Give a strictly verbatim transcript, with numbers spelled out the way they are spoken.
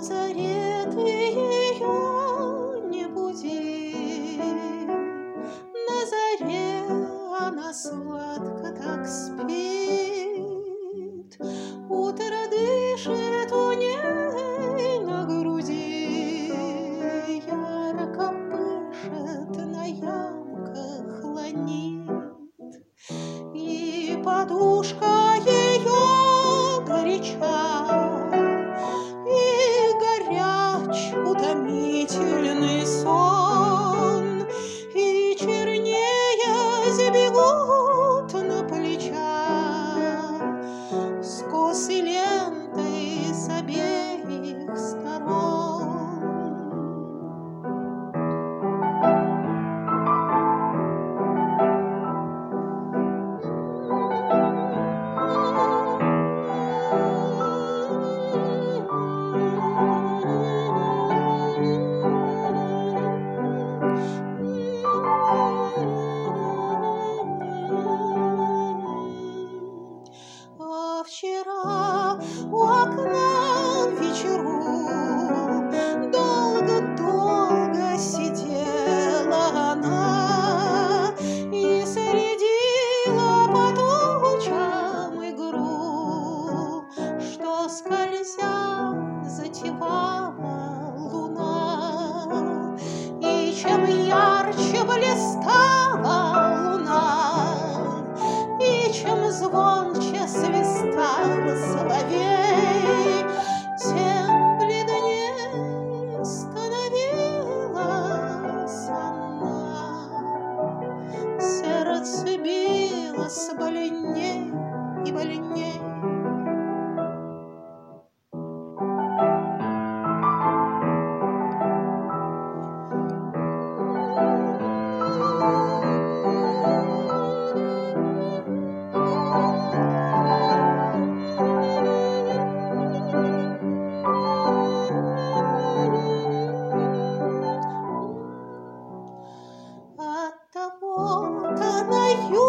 заре ты ее не буди, на заре она сладко так спит. Утро дышит у ней на груди, ярко пышет, на ямках ланит, и подушка ее горяча, и горяч утомительный сон, и чернеясь бегут на плечах скосы ленты с обеих сторон. А вчера у окна в вечеру долго-долго сидела она и следила по тучам игру, что, скользя, затевала луна. И чем ярче блистала луна, и чем звонче свистал соловей, тем бледнее становилась она. Сердце билось больней и больней. Оттого-то на